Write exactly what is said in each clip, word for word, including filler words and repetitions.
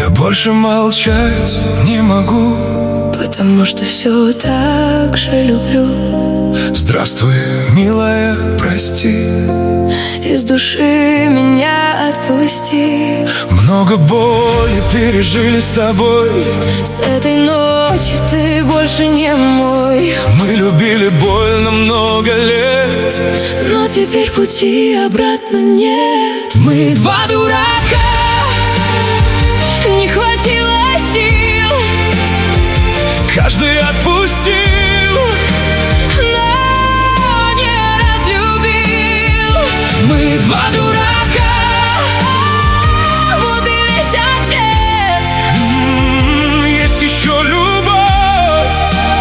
Я больше молчать не могу, потому что все так же люблю. Здравствуй, милая, прости, из души меня отпусти. много боли пережили с тобой, с этой ночи ты больше не мой. Мы любили больно много лет, но теперь пути обратно нет. Мы два дурака, не хватило сил, каждый отпустил, но не разлюбил. Мы два дурака, вот и весь ответ. Есть еще любовь,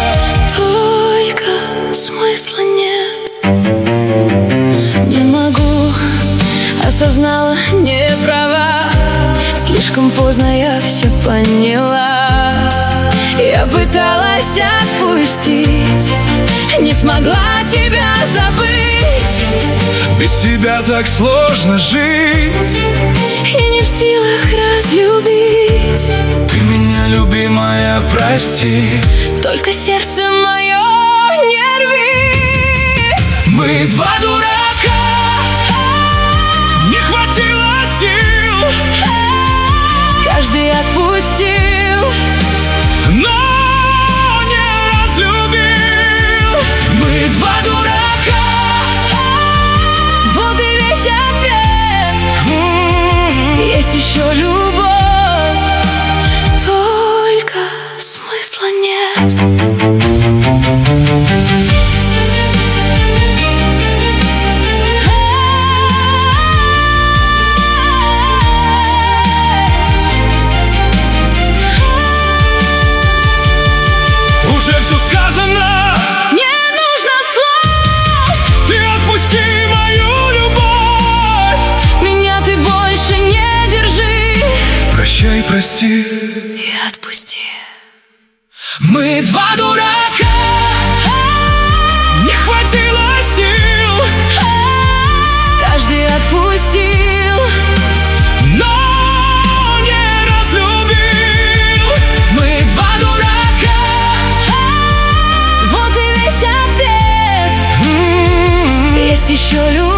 только смысла нет. Не могу, осознала, не права. Слишком поздно я все поняла. Я пыталась отпустить, не смогла тебя забыть. Без тебя так сложно жить, и не в силах разлюбить. Ты меня, любимая, прости, только сердце мое не рви. Мы два дурака, не хватило сил, каждый отпустил, но не разлюбил. Мы два дурака, вот и весь ответ. Есть еще любовь, только смысла нет. Уже все сказано, не нужно слов. Ты отпусти мою любовь, меня ты больше не держи. Прощай, прости и отпусти. Мы два дурака, не хватило сил, каждый отпустил, но не разлюбил. Мы два дурака, вот и весь ответ. Есть еще любовь.